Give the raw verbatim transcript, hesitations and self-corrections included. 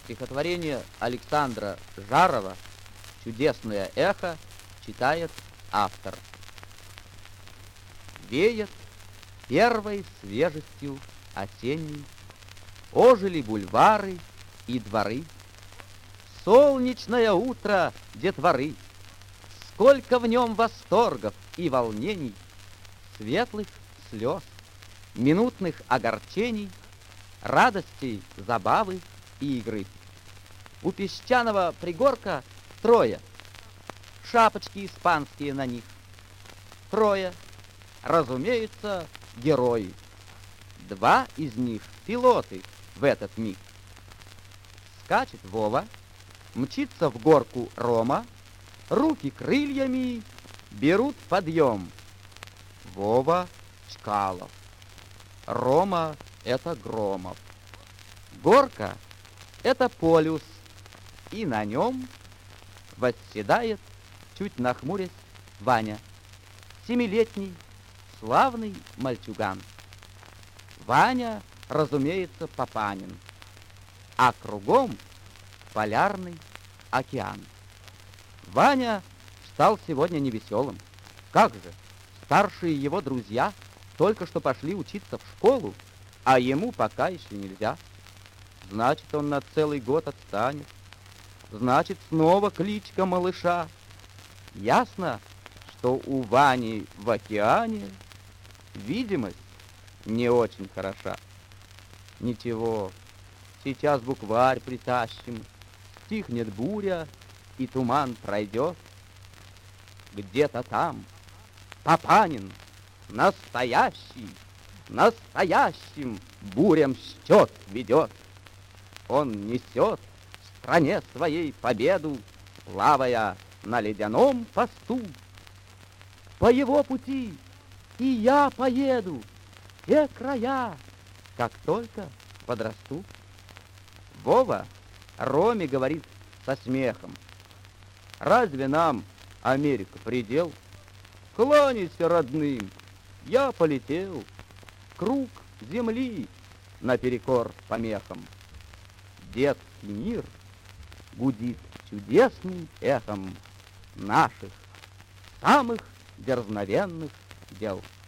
Стихотворение Александра Жарова «Чудесное эхо» читает автор. Веет первой свежестью осенней, ожили бульвары и дворы. Солнечное утро детворы, сколько в нем восторгов и волнений, светлых слез, минутных огорчений, радостей, забавы и игры. У песчаного пригорка трое, шапочки испанские на них. Трое, разумеется, герои. Два из них пилоты в этот миг. Скачет Вова, мчится в горку Рома, руки крыльями берут подъем. Вова Чкалов, Рома — это Громов. Горка — это полюс, и на нем восседает, чуть нахмурясь, Ваня, семилетний, славный мальчуган. Ваня, разумеется, Папанин, а кругом полярный океан. Ваня стал сегодня невеселым. Как же, старшие его друзья только что пошли учиться в школу, а ему пока еще нельзя. Значит, он на целый год отстанет. Значит, снова кличка малыша. Ясно, что у Вани в океане видимость не очень хороша. Ничего, сейчас букварь притащим, стихнет буря, и туман пройдет. Где-то там Папанин, настоящий, настоящим бурям счет ведет. Он несет стране своей победу, плавая на ледяном посту. По его пути и я поеду в те края, как только подрасту. Вова Роме говорит со смехом: разве нам Америка предел? Кланяйся родным, я полетел. Круг земли наперекор помехам. Детский мир гудит чудесным эхом наших самых дерзновенных дел.